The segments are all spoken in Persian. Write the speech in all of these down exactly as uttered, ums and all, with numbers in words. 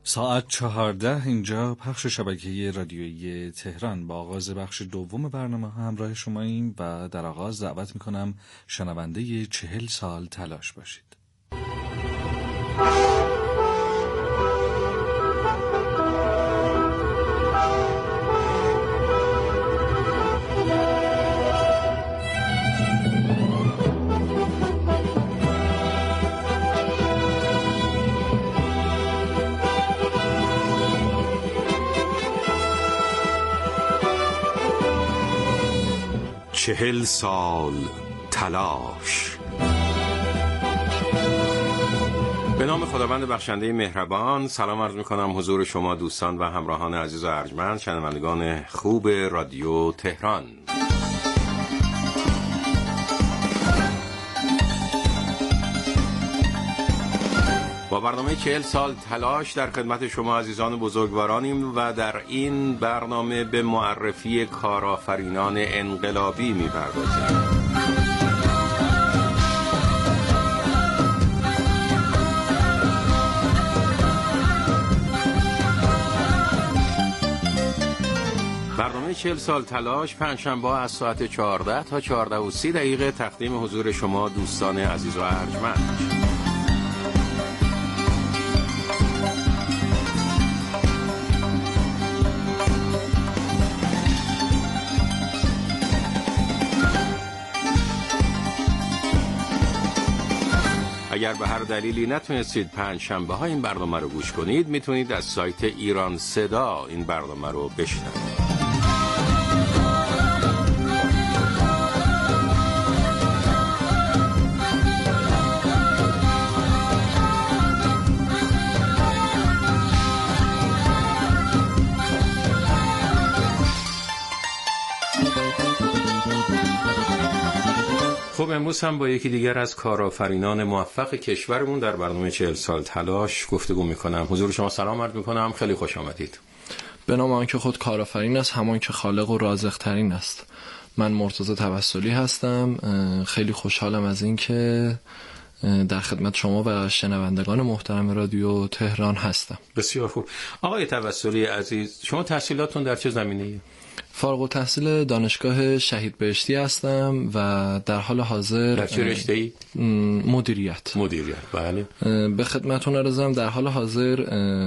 ساعت چهارده اینجا پخش شبکه رادیویی تهران. با آغاز بخش دوم برنامه ها همراه شماییم و در آغاز دعوت میکنم شنونده چهل سال تلاش باشید. چهل سال تلاش. به نام خداوند بخشنده مهربان. سلام عرض میکنم حضور شما دوستان و همراهان عزیز و ارجمند، شنوندگان خوب رادیو تهران. با برنامه چهل سال تلاش در خدمت شما عزیزان بزرگوارانیم و در این برنامه به معرفی کارآفرینان انقلابی می‌پردازیم. برنامه چهل سال تلاش پنجشنبه از ساعت چهارده تا چهارده و سی دقیقه تقدیم حضور شما دوستان عزیز و ارجمند. اگر به هر دلیلی نتونستید پنج شنبه ها این برنامه رو گوش کنید، میتونید از سایت ایران صدا این برنامه رو بشنوید. خب امروز هم با یکی دیگر از کارآفرینان موفق کشورمون در برنامه چهل سال تلاش گفتگو میکنم. حضور شما سلام عرض میکنم، خیلی خوش آمدید. به نام آنکه خود کارآفرین است، همان که خالق و رازق ترین است. من مرتضی توسلی هستم. خیلی خوشحالم از این که در خدمت شما و شنوندگان محترم رادیو تهران هستم. بسیار خوب. آقای توسلی عزیز، شما تحصیلاتون در چه زمینه‌ای؟ فارغ التحصیل دانشگاه شهید بهشتی هستم و در حال حاضر در چه رشته‌ای؟ مدیریت. مدیریت، بله. به خدمتتون عرضم در حال حاضر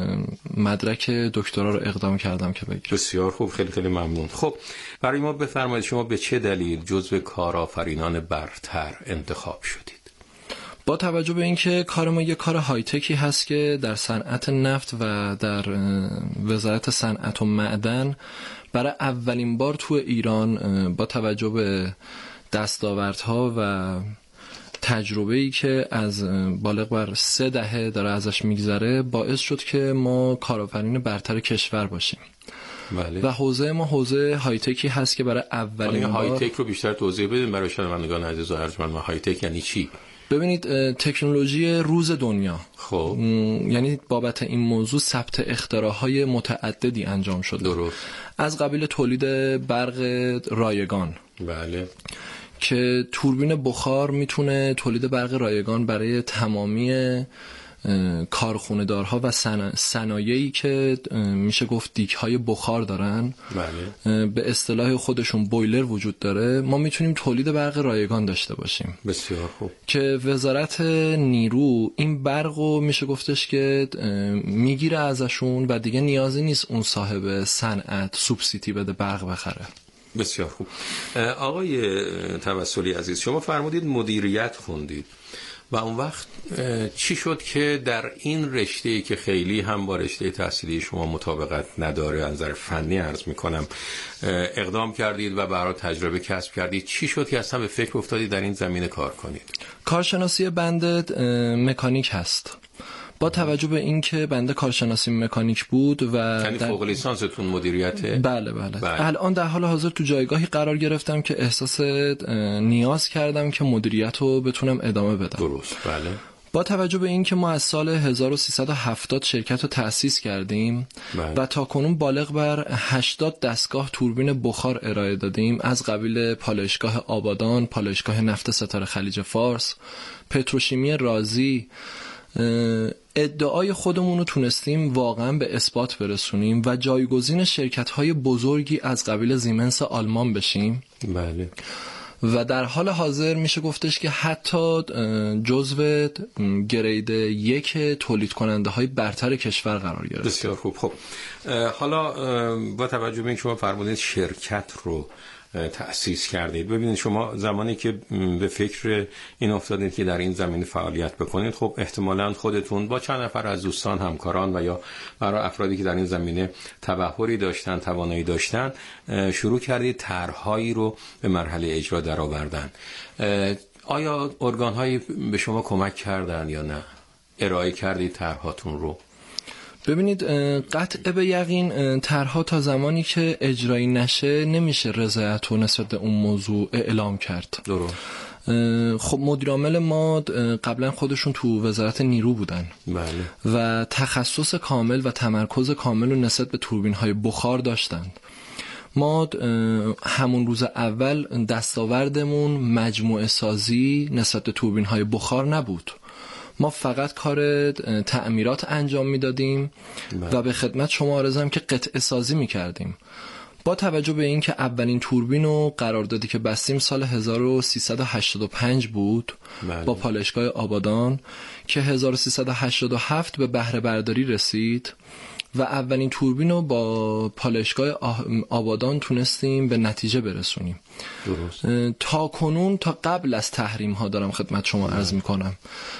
مدرک دکترا رو اقدام کردم که بگیرم. بسیار خوب، خیلی خیلی ممنون. خب برای ما بفرمایید شما به چه دلیل جزو کارآفرینان برتر انتخاب شدید؟ با توجه به اینکه کار ما یه کار های تکی هست که در صنعت نفت و در وزارت صنعت و معدن برای اولین بار تو ایران با توجه به دستاوردها و تجربه‌ای که از بالغ بر سه دهه داره ازش میگذره، باعث شد که ما کارآفرین برتر کشور باشیم. بله. و حوزه ما حوزه های تکی هست که برای اولین بار. های تک رو بیشتر توضیح بدید برای شنوندگان عزیز و ارجمند. های تک یعنی چی؟ ببینید، تکنولوژی روز دنیا. خب یعنی بابت این موضوع ثبت اختراعهای متعددی انجام شده. درست. از قبیل تولید برق رایگان. بله. که توربین بخار میتونه تولید برق رایگان برای تمامی کارخونه دارها و صنایعی که میشه گفت دیگهای بخار دارن. بله. به اصطلاح خودشون بویلر وجود داره. ما میتونیم تولید برق رایگان داشته باشیم. بسیار خوب. که وزارت نیرو این برقو میشه گفتش که میگیره ازشون و دیگه نیازی نیست اون صاحب صنعت سوبسیدی بده برق بخره. بسیار خوب. آقای توسلی عزیز، شما فرمودید مدیریت خوندید و اون وقت چی شد که در این رشته‌ای که خیلی هم با رشته تحصیلی شما مطابقت نداره، از نظر فنی عرض میکنم، اقدام کردید و برای تجربه کسب کردید؟ چی شد که اصلا به فکر افتادید در این زمینه کار کنید؟ کارشناسی بنده مکانیک هست. با توجه به اینکه بنده کارشناسی مکانیک بود و یعنی فوق لیسانستون مدیریته؟ بله بله, بله. الان در حال حاضر تو جایگاهی قرار گرفتم که احساس نیاز کردم که مدیریت رو بتونم ادامه بدم. درست، بله. با توجه به اینکه ما از سال هزار و سیصد و هفتاد شرکت رو تأسیس کردیم بله. و تا کنون بالغ بر هشتاد دستگاه توربین بخار ارائه دادیم، از قبیل پالایشگاه آبادان، پالایشگاه نفت ستاره خلیج فارس، پتروشیمی رازی، ادعای خودمون رو تونستیم واقعا به اثبات برسونیم و جایگزین شرکت‌های بزرگی از قبیل زیمنس آلمان بشیم. بله. و در حال حاضر میشه گفتش که حتی جزو گرید یک تولید کننده های برتر کشور قرار گرفت. بسیار خوب. خب حالا با توجه به اینکه شما فرمودید شرکت رو تأسیس کردید، ببینید شما زمانی که به فکر این افتادید که در این زمینه فعالیت بکنید، خب احتمالاً خودتون با چند نفر از دوستان، همکاران و یا برای افرادی که در این زمینه تبحری داشتن، توانایی داشتن، شروع کردید طرح‌هایی رو به مرحله اجرا درآوردن. آیا ارگان‌هایی به شما کمک کردن یا نه؟ ارائه کردید طرح‌هاتون رو؟ ببینید قطع به یقین طرح‌ها تا زمانی که اجرایی نشه نمیشه رضایت رو نسبت به اون موضوع اعلام کرد. درست. خب مدیر عامل ما قبلا خودشون تو وزارت نیرو بودن. بله. و تخصص کامل و تمرکز کامل رو نسبت به توربین‌های بخار داشتند. ما همون روز اول دستاوردمون مجموعه سازی نسبت به توربین‌های بخار نبود. ما فقط کار تعمیرات انجام میدادیم و به خدمت شما عرضم که قطعه سازی میکردیم. با توجه به این که اولین توربین و قراردادی که بستیم سال هزار و سیصد و هشتاد و پنج بود. بله. با پالایشگاه آبادان که هزار و سیصد و هشتاد و هفت به بهره برداری رسید و اولین توربین رو با پالایشگاه آبادان تونستیم به نتیجه برسونیم. درست. تا کنون تا قبل از تحریم ها دارم خدمت شما عرض میکنم،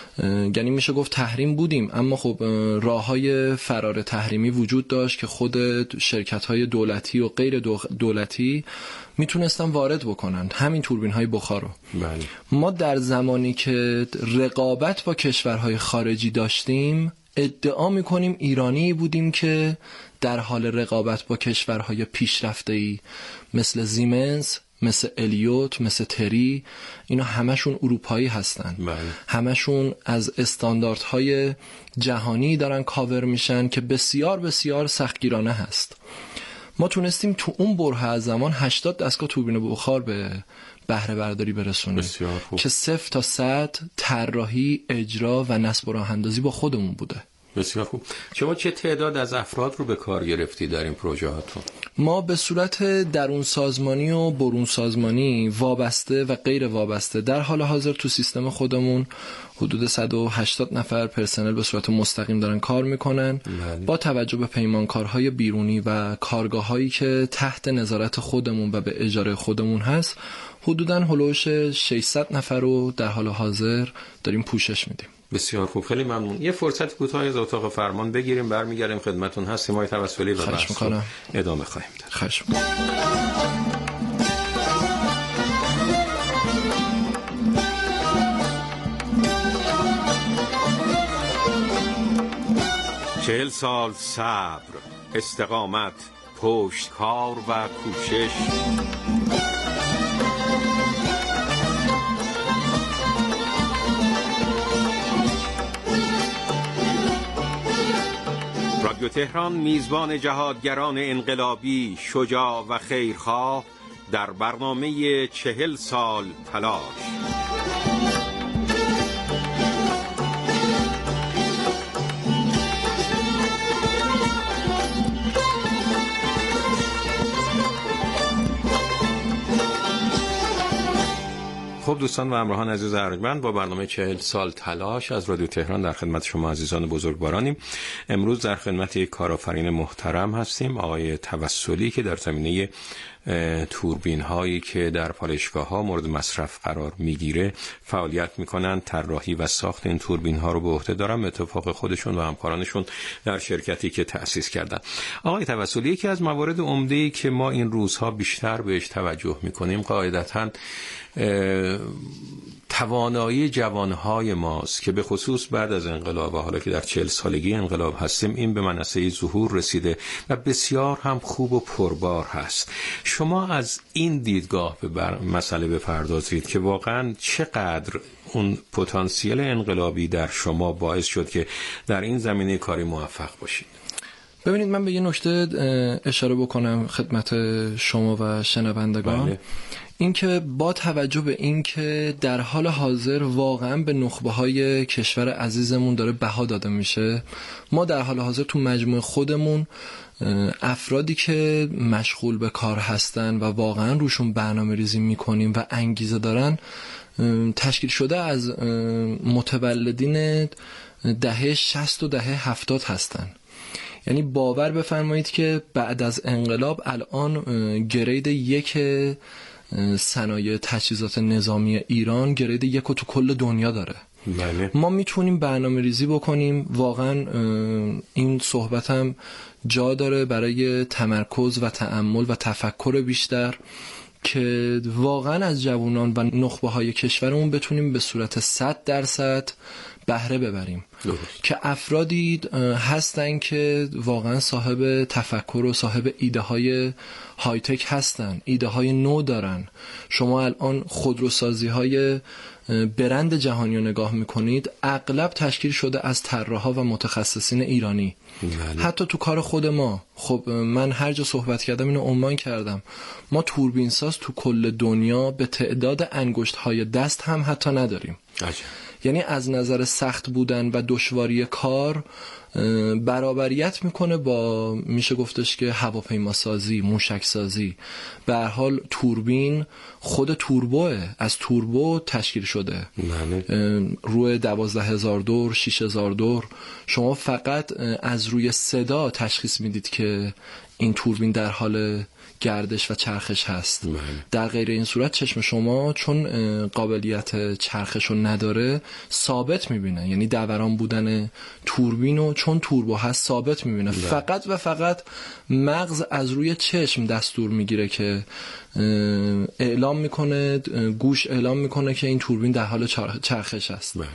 یعنی میشه گفت تحریم بودیم، اما خب راه های فرار تحریمی وجود داشت که خود شرکت های دولتی و غیر دولتی میتونستن وارد بکنن همین توربین های بخار رو. بله. ما در زمانی که رقابت با کشورهای خارجی داشتیم ادعا میکنیم ایرانی بودیم که در حال رقابت با کشورهای پیشرفته‌ای مثل زیمنس، مثل الیوت، مثل تری، اینا همشون اروپایی هستن. بله. همشون از استانداردهای جهانی دارن کاور میشن که بسیار بسیار سختگیرانه هست. ما تونستیم تو اون بره از زمان هشتاد دستگاه توربین بخار به بهره برداری برسونیم که صفر تا صد طراحی، اجرا و نصب و راه اندازی با خودمون بوده. بسیار خوب. شما چه تعداد از افراد رو به کار گرفتی در این پروژه هاتون؟ ما به صورت درون سازمانی و برون سازمانی، وابسته و غیر وابسته، در حال حاضر تو سیستم خودمون حدود صد و هشتاد نفر پرسنل به صورت مستقیم دارن کار میکنن. بله. با توجه به پیمانکارهای بیرونی و کارگاهایی که تحت نظارت خودمون و به اجاره خودمون هست، حدوداً هلوش ششصد نفر رو در حال حاضر داریم پوشش میدیم. بسیار خوب، خیلی ممنون. یه فرصت کوتاهی از اتاق فرمان بگیریم، برمیگردیم خدمتتون هستیم. آقای توسلی و بحث رو ادامه خواهیم داد. خواهش می‌کنم. چهل سال صبر، استقامت، پشتکار و کوشش. رادیو تهران میزبان جهادگران انقلابی شجاع و خیرخواه در برنامه چهل سال تلاش. خب دوستان و همراهان عزیز ارجمند، با برنامه چهل سال تلاش از رادیو تهران در خدمت شما عزیزان بزرگوارانیم. امروز در خدمت یک کارآفرین محترم هستیم، آقای توسلی، که در زمینه توربین هایی که در پالایشگاه ها مورد مصرف قرار میگیره فعالیت میکنن. طراحی و ساخت این توربین ها رو به عهده دارن، به اتفاق خودشون و همکارانشون در شرکتی که تأسیس کردن. آقای توسلی، یکی از موارد عمده‌ای که ما این روزها بیشتر بهش توجه میکنیم قاعدتاً توانایی جوانهای ماست که به خصوص بعد از انقلاب و حالا که در چهل سالگی انقلاب هستیم این به منصه ظهور رسیده و بسیار هم خوب و پربار هست. شما از این دیدگاه به بر... مسئله بپردازید که واقعا چقدر اون پتانسیل انقلابی در شما باعث شد که در این زمینه کاری موفق باشید. ببینید من به یه نکته اشاره بکنم خدمت شما و شنوندگان. بله. این که با توجه به این که در حال حاضر واقعا به نخبه های کشور عزیزمون داره بها داده میشه، ما در حال حاضر تو مجموعه خودمون افرادی که مشغول به کار هستن و واقعا روشون برنامه ریزی میکنیم و انگیزه دارن تشکیل شده از متولدین دهه شصت و دهه هفتاد هستن. یعنی باور بفرمایید که بعد از انقلاب الان گرید یک صنایع تجهیزات نظامی ایران گرید یک و تو کل دنیا داره. بله. ما میتونیم برنامه ریزی بکنیم. واقعا این صحبت هم جا داره برای تمرکز و تأمل و تفکر بیشتر که واقعا از جوانان و نخبه های کشورمون بتونیم به صورت صد درصد بهره ببریم. درست. که افرادی هستن که واقعا صاحب تفکر و صاحب ایده های های تک هستن، ایده های نو دارن. شما الان خودروسازی های برند جهانی رو نگاه میکنید، اغلب تشکیل شده از طراحا و متخصصین ایرانی. بله. حتی تو کار خود ما، خب من هر جا صحبت کردم اینو عنوان کردم، ما توربین ساز تو کل دنیا به تعداد انگشت های دست هم حتی نداریم. عجب. یعنی از نظر سخت بودن و دشواری کار برابریت میکنه با، میشه گفتش که هواپیما سازی، موشک سازی. به هر حال توربین خود توربوه، از توربو تشکیل شده. بله. روی دوازده هزار دور، شش هزار دور. شما فقط از روی صدا تشخیص میدید که این توربین در حال گردش و چرخش هست. بله. در غیر این صورت چشم شما چون قابلیت چرخش رو نداره ثابت میبینه، یعنی دوران بودن توربین رو چون توربو هست ثابت میبینه. بله. فقط و فقط مغز از روی چشم دستور میگیره که اعلام میکنه، گوش اعلام میکنه که این توربین در حال چرخش است. بله.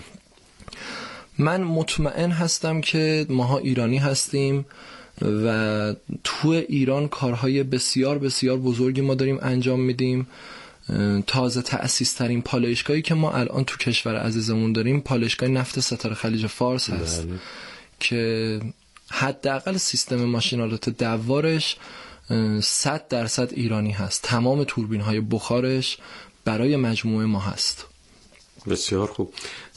من مطمئن هستم که ماها ایرانی هستیم و تو ایران کارهای بسیار بسیار بزرگی ما داریم انجام میدیم. تازه تأسیس ترین پالایشگاهی که ما الان تو کشور عزیزمون داریم پالایشگاه نفت ستاره خلیج فارس هست. بله. که حداقل سیستم ماشینالات دوارش صد درصد ایرانی هست. تمام توربین های بخارش برای مجموعه ما هست. بسیار خوب.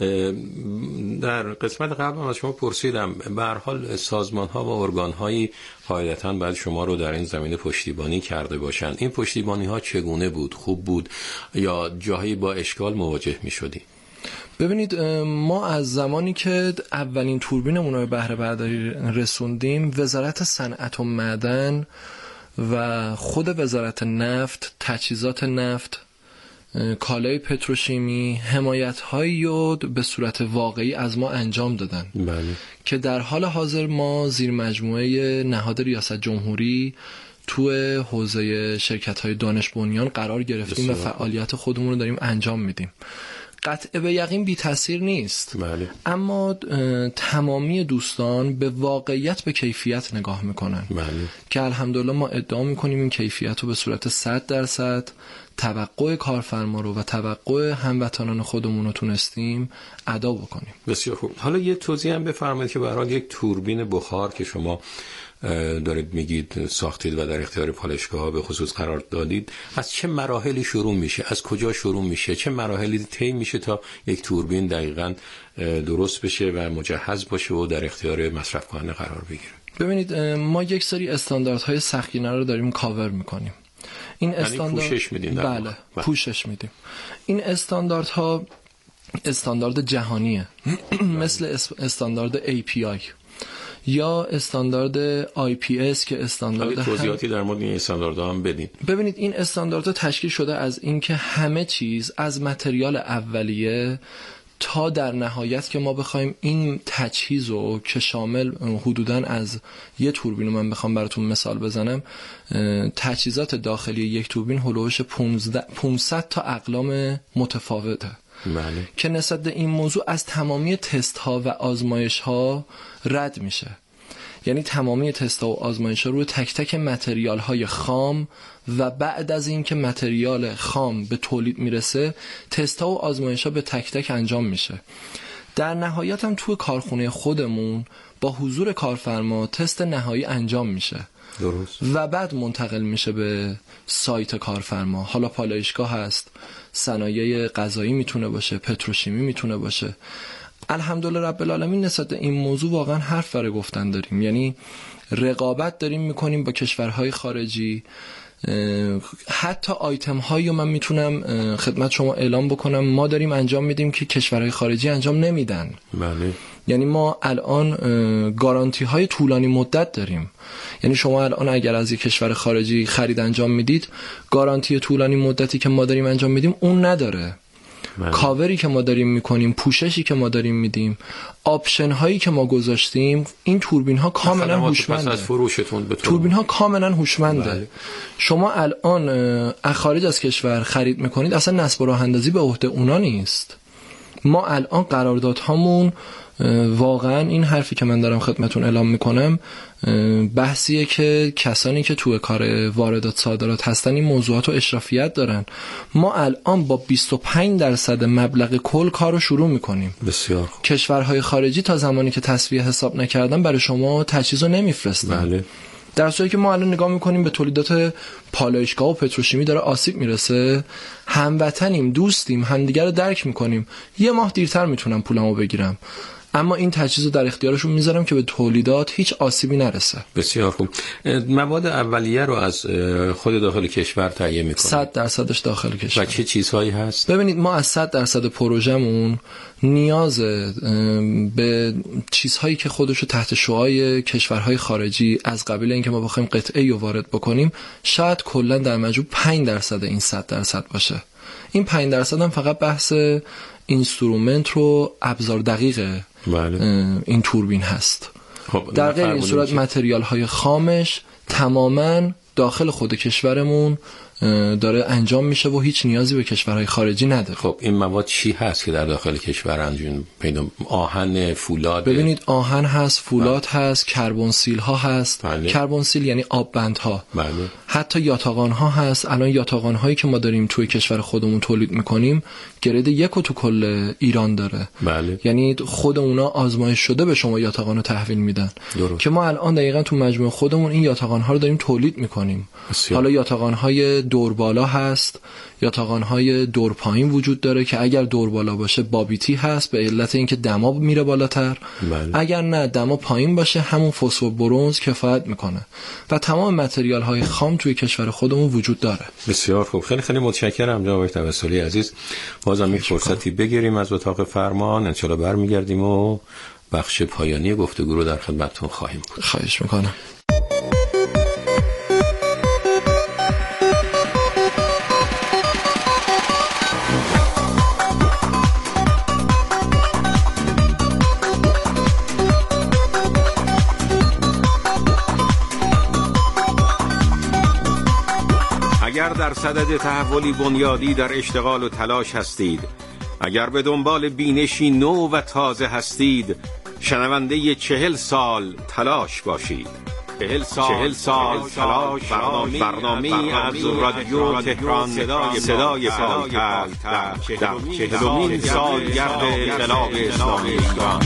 در قسمت قبل از شما پرسیدم به هر حال سازمان ها و ارگان هایی قاعدتاً باید شما رو در این زمینه پشتیبانی کرده باشند. این پشتیبانی ها چگونه بود؟ خوب بود یا جاهایی با اشکال مواجه می شدی؟ ببینید ما از زمانی که اولین توربینمون رو به بهره برداری رسوندیم، وزارت صنعت و معدن و خود وزارت نفت، تجهیزات نفت، کالای پتروشیمی حمایت‌هایی رو به صورت واقعی از ما انجام دادن. بله. که در حال حاضر ما زیر مجموعه نهاد ریاست جمهوری تو حوزه شرکت‌های دانش بنیان قرار گرفتیم و فعالیت خودمون رو داریم انجام میدیم. قطع به یقین بی تاثیر نیست. بله. اما تمامی دوستان به واقعیت به کیفیت نگاه میکنن. بله. که الحمدلله ما ادعا میکنیم این کیفیت رو به صورت صد درصد توقع کارفرما رو و توقع هموطنان خودمون رو تونستیم ادا بکنیم. بسیار خوب. حالا یه توضیح هم بفرمایید که به هر حال یک توربین بخار که شما دارید میگید ساختید و در اختیار پالایشگاه‌ها به خصوص قرار دادید، از چه مراحلی شروع میشه؟ از کجا شروع میشه؟ چه مراحلی طی میشه تا یک توربین دقیقاً درست بشه و مجهز باشه و در اختیار مصرف کننده قرار بگیره؟ ببینید ما یک سری استانداردهای سختگیرانه رو داریم کاور میکنیم. این استاندارد پوشش میدین؟ بله, بله پوشش میدیم. این استانداردها استاندارد جهانیه. مثل استاندارد ای پی آی یا استاندارد آی پی اس که استاندارد توضیحاتی هم... در مورد این استانداردها هم بدین. ببینید این استانداردها تشکیل شده از اینکه همه چیز از متریال اولیه تا در نهایت که ما بخوایم این تجهیز رو که شامل حدوداً از یه توربین، من بخوام براتون مثال بزنم، تجهیزات داخلی یک توربین هلوش پانصد تا اقلام متفاوته. بله. که نسبت به این موضوع از تمامی تست ها و آزمایش ها رد میشه. یعنی تمامی تست ها و آزمایش ها روی تک تک متریال های خام و بعد از این که متریال خام به تولید میرسه تست ها و آزمایش ها به تک تک انجام میشه. در نهایت هم توی کارخونه خودمون با حضور کارفرما تست نهایی انجام میشه. درست. و بعد منتقل میشه به سایت کارفرما. حالا پالایشگاه هست، صنایع غذایی میتونه باشه، پتروشیمی میتونه باشه. الحمدلله رب العالمین نسبت این موضوع واقعا حرف برای گفتن داریم. یعنی رقابت داریم میکنیم با کشورهای خارجی. حتی آیتم هایی من میتونم خدمت شما اعلام بکنم ما داریم انجام میدیم که کشورهای خارجی انجام نمیدن. بله. یعنی ما الان گارانتی های طولانی مدت داریم. یعنی شما الان اگر از یک کشور خارجی خرید انجام میدید، گارانتی طولانی مدتی که ما داریم انجام میدیم اون نداره. بله. کاوری که ما داریم میکنیم، پوششی که ما داریم میدیم، آپشن هایی که ما گذاشتیم، این توربین ها کاملا هوشمنده. از فروشتون به توربین ها کاملا هوشمنده. بله. شما الان از خارج از کشور خرید میکنید، اصلا نصب و راه اندازی به عهده اونا نیست. ما الان قراردادهامون واقعا این حرفی که من دارم خدمتون اعلام میکنم بحثیه که کسانی که توی کار واردات صادرات هستن این موضوعات رو اشرافیت دارن. ما الان با بیست و پنج درصد مبلغ کل کار رو شروع میکنیم. بسیار خوب. کشورهای خارجی تا زمانی که تسویه حساب نکردن برای شما تجهیز رو نمیفرستن. بله. در صورتی که ما الان نگاه میکنیم به تولیدات پالایشگاه و پتروشیمی داره آسیب میرسه، هموطنیم، دوستیم، همدیگه رو درک میکنیم، یه ماه دیرتر میتونم پولمو بگیرم، اما این تجهیز رو در اختیارشون میذارم که به تولیدات هیچ آسیبی نرسه. بسیار خوب. مواد اولیه رو از خود داخل کشور تهیه میکنید؟ صد درصدش داخل کشور. و چه چیزهایی هست؟ ببینید ما از صد درصد پروژمون نیاز به چیزهایی که خودشو تحت شعاع کشورهای خارجی از قبیل اینکه ما بخوایم قطعه‌ای رو وارد بکنیم، شاید کلا در مجموع پنج درصد این صد درصد باشه. این پنج درصد هم فقط بحث اینسترومنت رو ابزار دقیق بله. این توربین هست. خب در غیر این صورت متریال های خامش تماما داخل خود کشورمون داره انجام میشه و هیچ نیازی به کشورهای خارجی نداره. خب این مواد چی هست که در داخل کشور انجام پیدا؟ آهن، فولاد؟ ببینید آهن هست، فولاد بله. هست، کربن سیل ها هست. بله. کربن سیل یعنی آب بند ها. بله. حتی یاتاقان ها هست. الان یاتاقان هایی که ما داریم توی کشور خودمون تولید میکنیم گرید یک و تو کل ایران داره. بله. یعنی خود اونا آزمایش شده به شما یاتاقان رو تحویل میدن. درست. که ما الان دقیقاً تو مجموعه خودمون این یاتاقان ها رو داریم تولید میکنیم. حالا یاتاقان های دور بالا هست، یاتاقان های دور پایین وجود داره که اگر دور بالا باشه بابیتی هست به علت اینکه دما میره بالاتر. بله. اگر نه دما پایین باشه همون فسفر برنز کفایت میکنه و تمام متریال های خام توی کشور خودمون وجود داره. بسیار خوب. خیلی خیلی متشکرم جناب آقای توسلی عزیز. بازم یک فرصتی بگیریم از اتاق فرمان، ان شاءالله برمیگردیم و بخش پایانی گفتگو رو در خدمتتون خواهیم بود. خواهش میکنم. اگر در صدد تحولی بنیادی در اشتغال و تلاش هستید، اگر به دنبال بینشی نو و تازه هستید، شنونده چهل سال تلاش باشید. چهل سال, چهل سال تلاش برنامه, برنامه از رادیو تهران صدای, صدای پایتخت در چهلمین سالگرد انقلاب اسلامی ایران.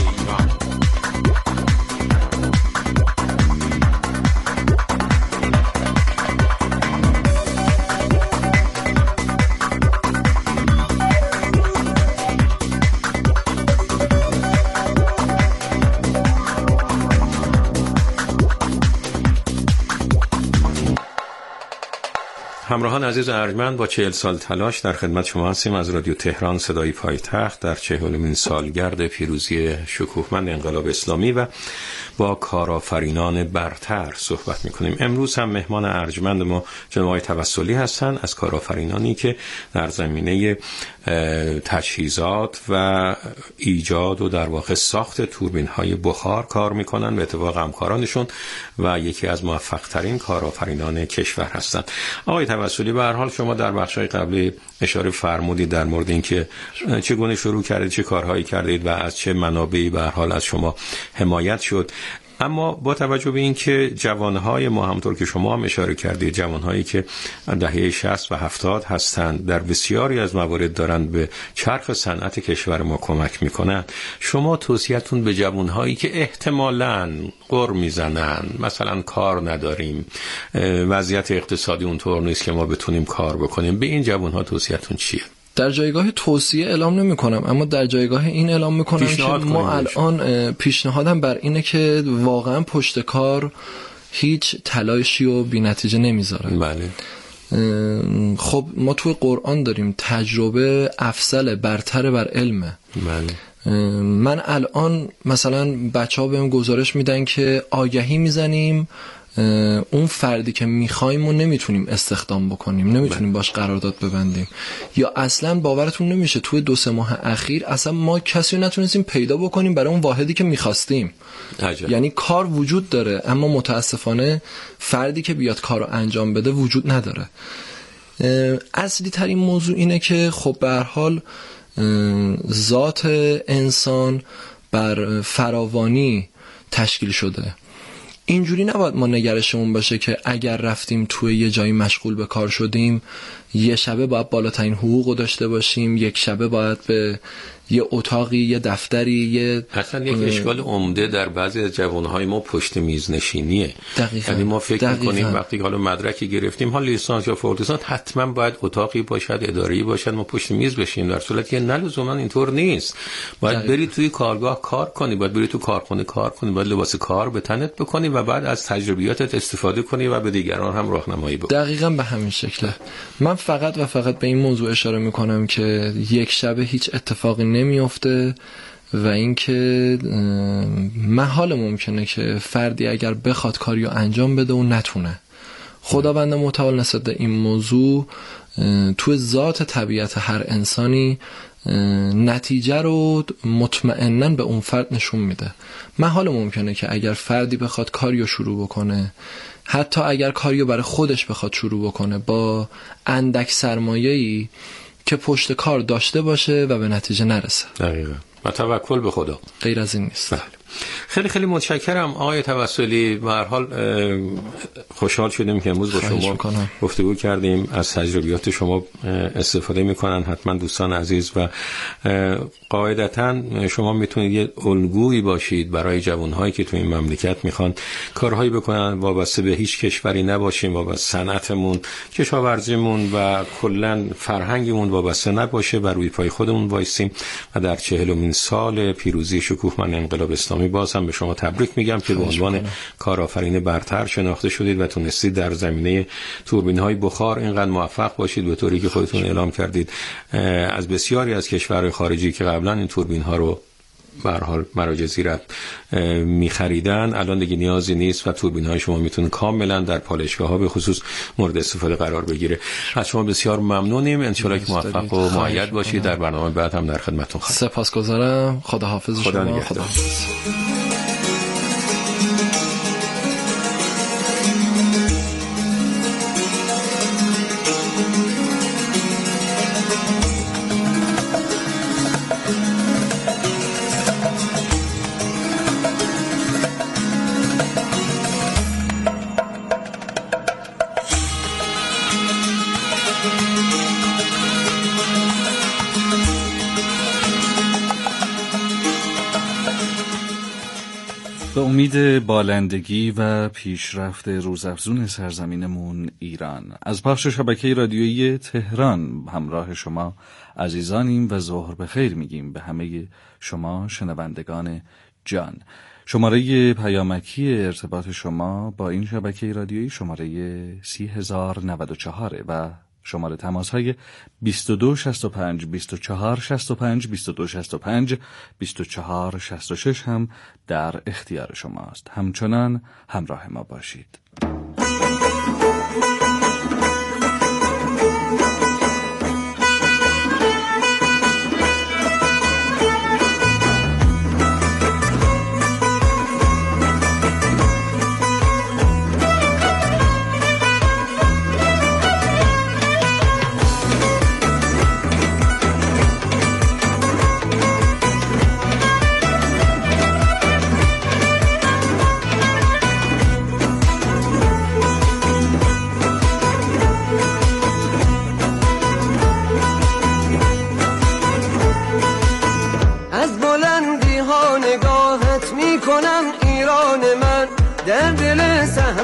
همراهان عزیز ارجمند، با چهل سال تلاش در خدمت شما هستیم از رادیو تهران صدای پایتخت در چهلمین سالگرد پیروزی شکوهمند انقلاب اسلامی و با کارآفرینان برتر صحبت می‌کنیم. امروز هم مهمان ارجمند ما جناب آقای توسلی هستند از کارآفرینانی که در زمینه تجهیزات و ایجاد و در واقع ساخت توربین‌های بخار کار می‌کنند. به اتفاق همکارانشون و یکی از موفق‌ترین کارآفرینان کشور هستند. آقای توسلی، به هر حال شما در بخش‌های قبلی اشاره فرمودید در مورد اینکه چگونه شروع کردید، چه کارهایی کردید و از چه منابعی به هر حال از شما حمایت شد. اما با توجه به این که جوانهای ما همطور که شما هم اشاره کردید، جوانهایی که دهه شصت و هفتاد هستند، در بسیاری از موارد دارند به چرخ صنعت کشور ما کمک میکنند، شما توصیه‌تون به جوانهایی که احتمالاً غر میزنن، مثلا کار نداریم، وضعیت اقتصادی اونطور نیست که ما بتونیم کار بکنیم، به این جوانها توصیه‌تون چیه؟ در جایگاه توصیه اعلام نمی کنم، اما در جایگاه این اعلام می کنم که ما الان پیشنهادم بر اینه که واقعا پشت کار هیچ تلاشی و بی نتیجه نمیذاره. بله. خب ما توی قرآن داریم تجربه افضل برتر بر علمه. بله. من الان مثلا بچه ها بهم گزارش میدن که آگهی میزنیم اون فردی که میخوایم و نمیتونیم استخدام بکنیم، نمیتونیم باش قرارداد ببندیم، یا اصلا باورتون نمیشه توی دو سه ماه اخیر اصلا ما کسی رو نتونستیم پیدا بکنیم برای اون واحدی که میخواستیم. عجب. یعنی کار وجود داره اما متاسفانه فردی که بیاد کار رو انجام بده وجود نداره. اصلی ترین موضوع اینه که خب به هر حال ذات انسان بر فراوانی تشکیل شده. اینجوری نباید ما نگرشمون باشه که اگر رفتیم توی یه جایی مشغول به کار شدیم یه شبه باید بالاترین حقوق داشته باشیم، یک شبه باید به یه اتاقی، یه دفتری، یه اصلا یک اشکال عمده در بعضی از جوانهای ما پشت میز نشینیه. دقیقاً. یعنی ما فکر دقیقاً. میکنیم وقتی حالا مدرکی گرفتیم، حال لیسانس یا فوق لیسانس، حتما باید اتاقی باشد، اداری باشد، ما پشت میز بشیم، در صورتی که نه لزوما اینطور نیست. باید دقیقاً. بری توی کارگاه کار کنی، باید بری تو کارخونه کار کنی، باید لباس کار به تنت بکنی و بعد از تجربیاتت استفاده کنی و به دیگران هم راهنمایی بکنی. دقیقاً به همین شکله. من فقط و فقط به این موضوع اشاره میکنم که یک شبه هیچ اتفاقی نمیفته و اینکه محال ممکنه که فردی اگر بخواد کاریو انجام بده و نتونه. خداوند متعال نسبت این موضوع تو ذات طبیعت هر انسانی نتیجه رو مطمئناً به اون فرد نشون میده. محال ممکنه که اگر فردی بخواد کاریو شروع بکنه، حتی اگر کاریو برای خودش بخواد شروع بکنه، با اندک سرمایه‌ای که پشت کار داشته باشه و به نتیجه نرسه. دقیقاً. و توکل به خدا. غیر از این نیست. بله. خیلی خیلی متشکرم آقای توسلی. به هر حال خوشحال شدیم که امروز با شما گفتگو کردیم، از تجربیات شما استفاده میکنن حتما دوستان عزیز و قاعدتا شما میتونید یه الگویی باشید برای جوانهایی که تو این مملکت میخوان کارهایی بکنن، وابسته به هیچ کشوری نباشیم، وابسته صنعتمون، کشاورزیمون و کلا فرهنگمون وابسته نباشه، بر روی پای خودمون وایسیم و در چهلمین سال پیروزی شکوهمند انقلاب اسلامی باز هم به شما تبریک میگم که به عنوان کارآفرین برتر شناخته شدید و تونستید در زمینه توربین‌های بخار اینقدر موفق باشید، به طوری که خودتون اعلام کردید از بسیاری از کشورهای خارجی که قبلا این توربین‌ها رو به هر حال مراجع زیرت می‌خریدن الان دیگه نیازی نیست و توربین‌های شما میتونه کاملا در پالایشگاه‌ها به خصوص مورد استفاده قرار بگیره. از شما بسیار ممنونیم، ان شاءالله که موفق و مؤید باشید. در برنامه بعد هم در خدمتتون خواهیم. سپاسگزارم. خداحافظ شما. خدا نگهدار. به امید بالندگی و پیشرفت روزافزون سرزمینمون ایران، از پخش شبکه رادیویی تهران همراه شما عزیزانیم و ظهر بخیر میگیم به همه شما شنوندگان جان. شماره پیامکی ارتباط شما با این شبکه رادیویی شماره سی هزار و نود و چهار و شماره تماس های بیست و دو شصت و پنج بیست و چهار شصت و پنج بیست و دو شصت و پنج بیست و چهار شصت و شش هم در اختیار شماست. همچنان همراه ما باشید.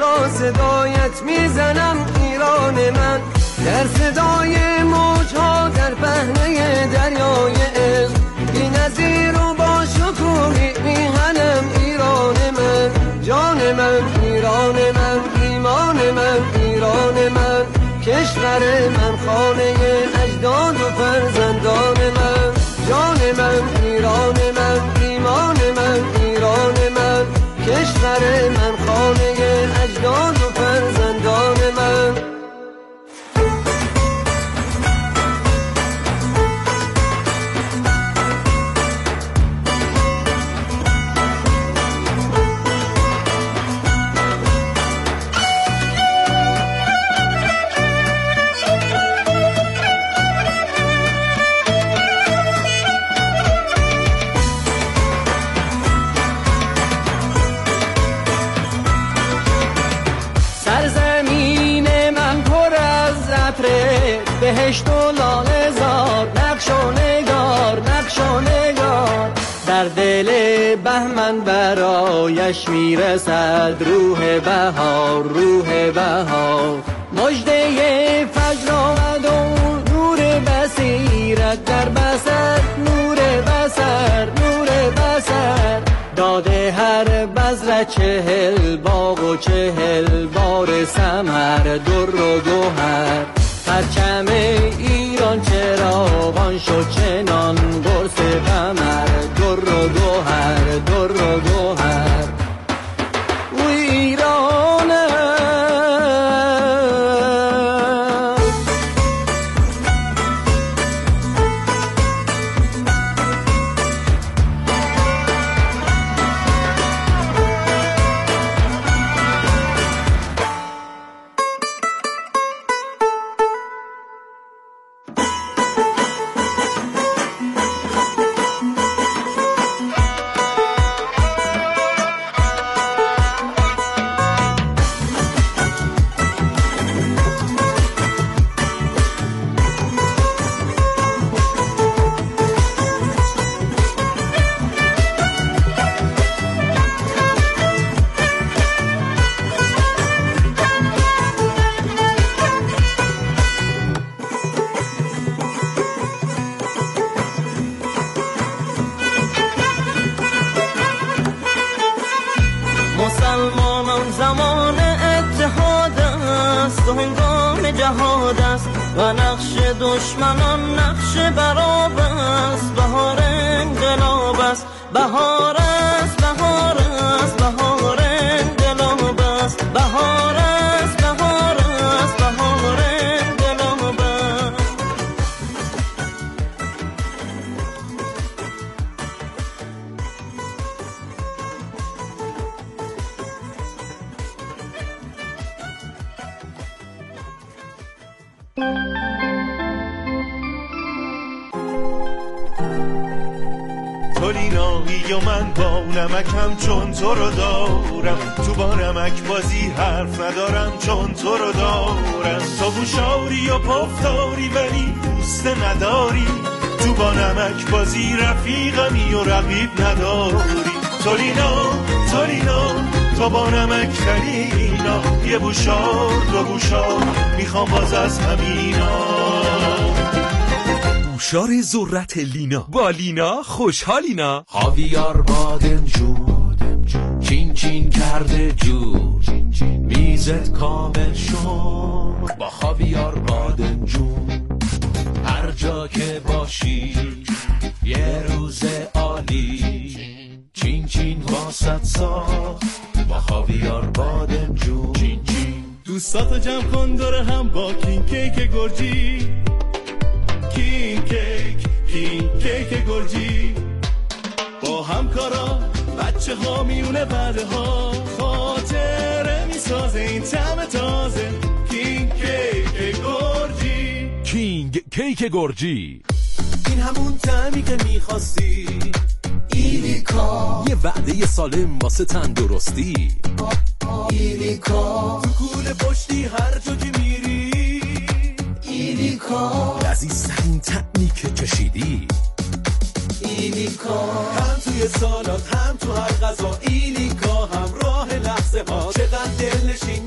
با صدایت میزنم ایران من، در صدای موجها در پهنه دریای عشق، بی نظیر و با شکوهی میهنم ایران من، جان من ایران من، ایمان من ایران من، کشور من، خانه اجداد و فرزندان من، جان من ایران من، ایمان من ایران من، کشور من، خانه اجداد و فرزندان من. بهشت و لاله زار، نقش و نگار، نقش و نگار، در دل بهمن برایش میرسد روح بهار، روح بهار، مژده فجر آمد و نور بصیرت در بصر، نور بصر، نور بصر، داده هر بذر چهل باغ و چهل بار ثمر، در و گوهر، پرچم ایران چراغان شد چنان قرص قمر، در و گوهر، در و گوهر، و ایرانم مسلمانان زمان اتحاد است و هنگام جهاد است، و نقش دشمنان نقش براب است، بهار انقلاب است، بهار است، بهار است، بهار انقلاب است، بهار است، بهار است، بهار انقلاب است. تولینایی و من با نمکم چون تو رو دارم، تو با نمک بازی حرف ندارم چون تو رو دارم، تو هوشاری و پفتاری ولی دوست نداری، تو با نمک بازی رفیقمی و رقیب نداری، تولینا تولینا تو با نمک خلینا، یه بوشار دو بوشار میخوام باز از همینا. بوشار ذرت لینا، با لینا خوشحالینا. خاویار بادمجون چین چین کرده جور، میزت کامل شد با خاویار بادمجون، هر جا که باشی یه روز عالی، چین چین واسط ساخت با خاویار بادمجون. چین چین دوستاتو جمع کن دور هم با کین کیک گرجی، کین کیک کین کیک گرجی، با همکارا بچه ها میونه بعده ها، خاطره میسازه این طعم تازه، کین کیک گرجی. کینگ کیک گرجی، این همون طعمی که میخواستی، ایلیکا، یه وعده سالم واسه تندرستی، ایلیکا، تو کوله پشتی هر جا که میری، ایلیکا، لذیذترین طعمی که چشیدی، ایلیکا، هم توی سالات هم تو هر غذا، ایلیکا همراه لحظه ها، چقدر دلنشین